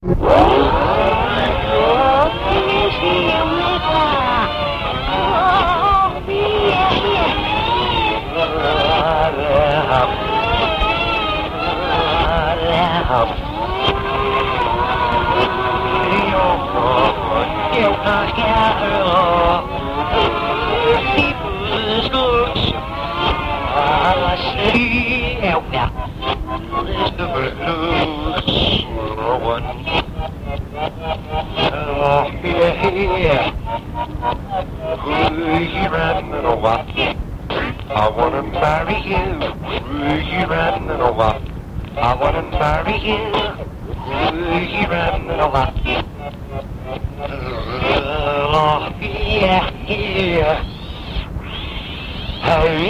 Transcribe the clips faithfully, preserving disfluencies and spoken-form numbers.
I wanna marry you. Will you run and over? I wanna marry you. Will you run and over? Oh, yeah, yeah. Hey.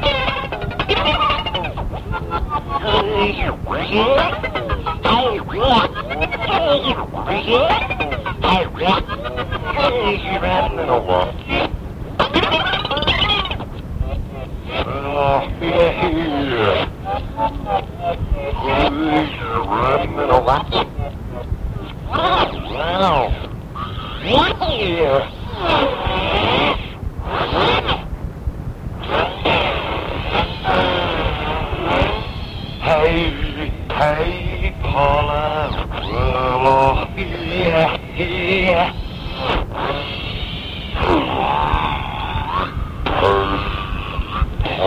Hey, hey, Paula. Oh, yeah, yeah.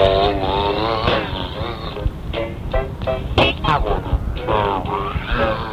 I wanna